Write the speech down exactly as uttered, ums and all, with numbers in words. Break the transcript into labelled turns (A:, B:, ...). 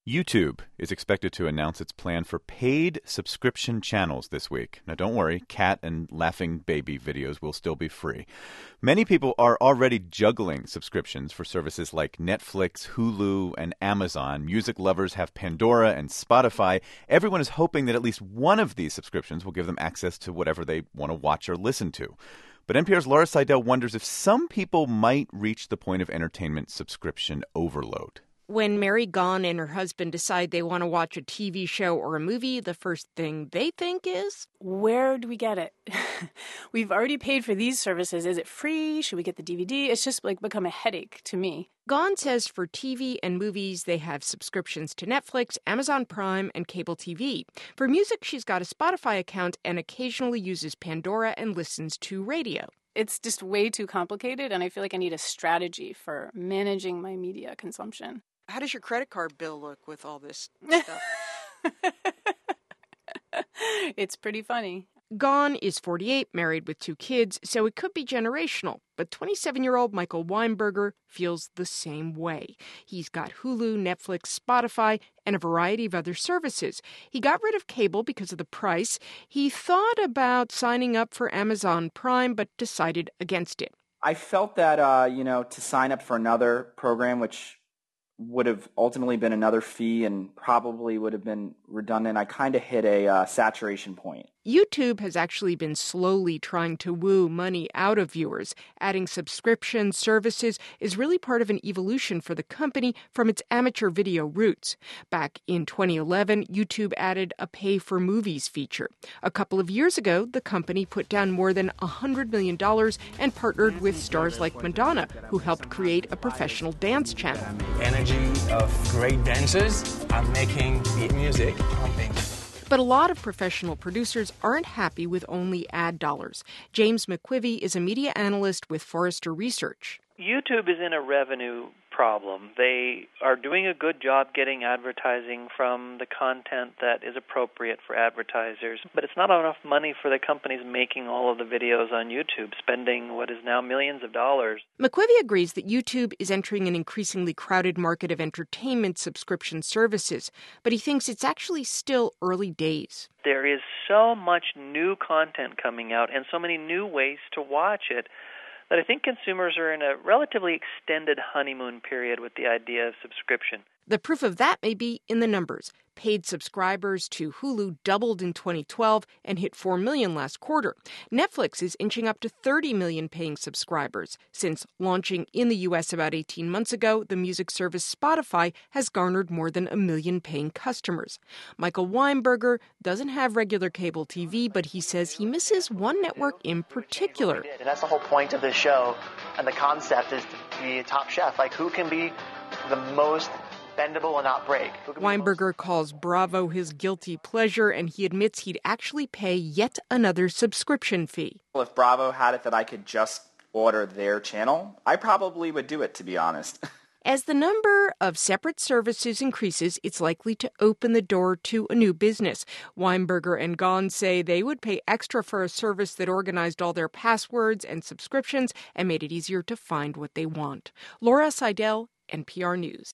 A: YouTube is expected to announce its plan for paid subscription channels this week. Now, don't worry, cat and laughing baby videos will still be free. Many people are already juggling subscriptions for services like Netflix, Hulu, and Amazon. Music lovers have Pandora and Spotify. Everyone is hoping that at least one of these subscriptions will give them access to whatever they want to watch or listen to. But N P R's Laura Seidel wonders if some people might reach the point of entertainment subscription overload.
B: When Mary Gahn and her husband decide they want to watch a T V show or a movie, the first thing they think is,
C: where do we get it? We've already paid for these services. Is it free? Should we get the D V D? It's just like become a headache to me.
B: Gahn says for T V and movies, they have subscriptions to Netflix, Amazon Prime, and cable T V. For music, she's got a Spotify account and occasionally uses Pandora and listens to radio.
C: It's just way too complicated, and I feel like I need a strategy for managing my media consumption.
D: How does your credit card bill look with all this stuff?
C: It's pretty funny.
B: Gahn is forty-eight, married with two kids, so it could be generational. But twenty-seven-year-old Michael Weinberger feels the same way. He's got Hulu, Netflix, Spotify, and a variety of other services. He got rid of cable because of the price. He thought about signing up for Amazon Prime, but decided against it.
E: I felt that, uh, you know, to sign up for another program, which would have ultimately been another fee and probably would have been redundant, I kind of hit a uh, saturation point.
B: YouTube has actually been slowly trying to woo money out of viewers. Adding subscription services is really part of an evolution for the company from its amateur video roots. Back in twenty eleven, YouTube added a pay-for-movies feature. A couple of years ago, the company put down more than one hundred million dollars and partnered with stars like Madonna, who helped create a professional dance channel.
F: Energy of great dancers are making the music pumping.
B: But a lot of professional producers aren't happy with only ad dollars. James McQuivey is a media analyst with Forrester Research.
G: YouTube is in a revenue problem. They are doing a good job getting advertising from the content that is appropriate for advertisers, but it's not enough money for the companies making all of the videos on YouTube, spending what is now millions of dollars.
B: McQuivey agrees that YouTube is entering an increasingly crowded market of entertainment subscription services, but he thinks it's actually still early days.
G: There is so much new content coming out and so many new ways to watch it that I think consumers are in a relatively extended honeymoon period with the idea of subscription.
B: The proof of that may be in the numbers. Paid subscribers to Hulu doubled in twenty twelve and hit four million last quarter. Netflix is inching up to thirty million paying subscribers. Since launching in the U S about eighteen months ago, the music service Spotify has garnered more than a million paying customers. Michael Weinberger doesn't have regular cable T V, but he says he misses one network in particular.
H: And that's the whole point of this show, and the concept is to be a top chef. Like, who can be the most bendable and not break?
B: Weinberger calls Bravo his guilty pleasure, and he admits he'd actually pay yet another subscription fee.
E: Well, if Bravo had it that I could just order their channel, I probably would do it, to be honest.
B: As the number of separate services increases, it's likely to open the door to a new business. Weinberger and Gahn say they would pay extra for a service that organized all their passwords and subscriptions and made it easier to find what they want. Laura Seidel, N P R News.